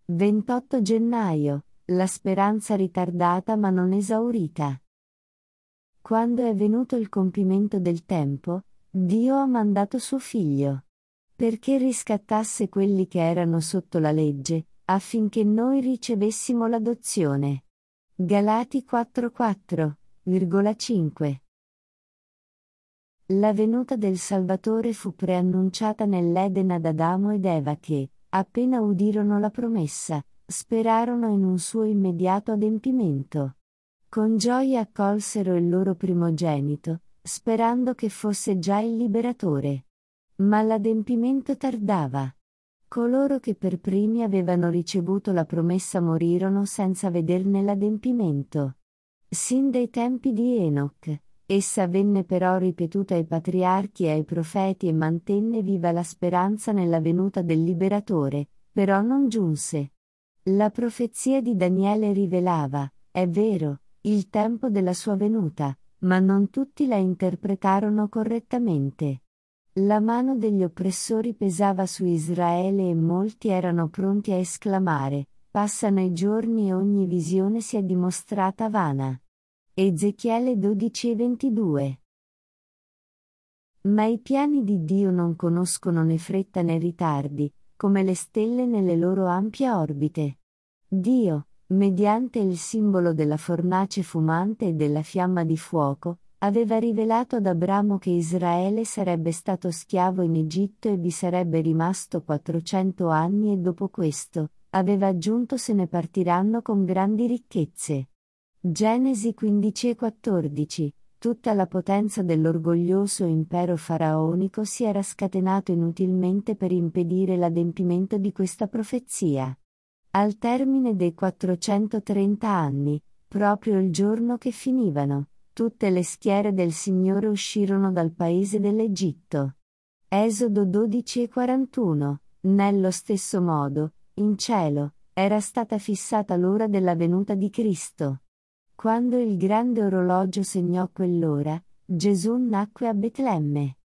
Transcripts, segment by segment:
28 gennaio, la speranza ritardata ma non esaurita. Quando è venuto il compimento del tempo, Dio ha mandato suo Figlio, perché riscattasse quelli che erano sotto la legge, affinché noi ricevessimo l'adozione. Galati 4:4,5. La venuta del Salvatore fu preannunciata nell'Eden ad Adamo ed Eva che, appena udirono la promessa, sperarono in un suo immediato adempimento. Con gioia accolsero il loro primogenito, sperando che fosse già il liberatore. Ma l'adempimento tardava. Coloro che per primi avevano ricevuto la promessa morirono senza vederne l'adempimento. Sin dai tempi di Enoch, essa venne però ripetuta ai patriarchi e ai profeti e mantenne viva la speranza nella venuta del liberatore, però non giunse. La profezia di Daniele rivelava, è vero, il tempo della sua venuta, ma non tutti la interpretarono correttamente. La mano degli oppressori pesava su Israele e molti erano pronti a esclamare: passano i giorni e ogni visione si è dimostrata vana. Ezechiele 12:22. Ma i piani di Dio non conoscono né fretta né ritardi, come le stelle nelle loro ampie orbite. Dio, mediante il simbolo della fornace fumante e della fiamma di fuoco, aveva rivelato ad Abramo che Israele sarebbe stato schiavo in Egitto e vi sarebbe rimasto 400 anni e dopo questo, aveva aggiunto se ne partiranno con grandi ricchezze. Genesi 15:14. Tutta la potenza dell'orgoglioso impero faraonico si era scatenato inutilmente per impedire l'adempimento di questa profezia. Al termine dei 430 anni, proprio il giorno che finivano, tutte le schiere del Signore uscirono dal paese dell'Egitto. Esodo 12:41. Nello stesso modo, in cielo, era stata fissata l'ora della venuta di Cristo. Quando il grande orologio segnò quell'ora, Gesù nacque a Betlemme.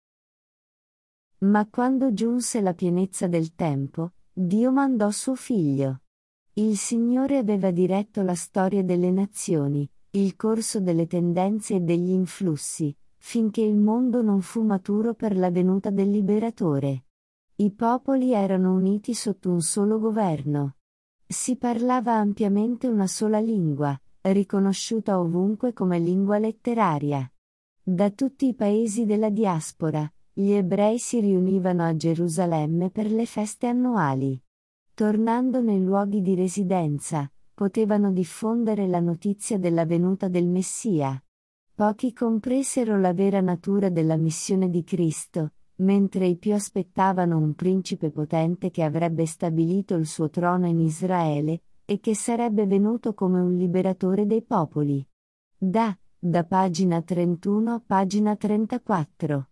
Ma quando giunse la pienezza del tempo, Dio mandò suo Figlio. Il Signore aveva diretto la storia delle nazioni, il corso delle tendenze e degli influssi, finché il mondo non fu maturo per la venuta del Liberatore. I popoli erano uniti sotto un solo governo. Si parlava ampiamente una sola lingua, riconosciuta ovunque come lingua letteraria. Da tutti i paesi della diaspora, gli ebrei si riunivano a Gerusalemme per le feste annuali. Tornando nei luoghi di residenza, potevano diffondere la notizia della venuta del Messia. Pochi compresero la vera natura della missione di Cristo, mentre i più aspettavano un principe potente che avrebbe stabilito il suo trono in Israele, e che sarebbe venuto come un liberatore dei popoli. Da pagina 31 a pagina 34.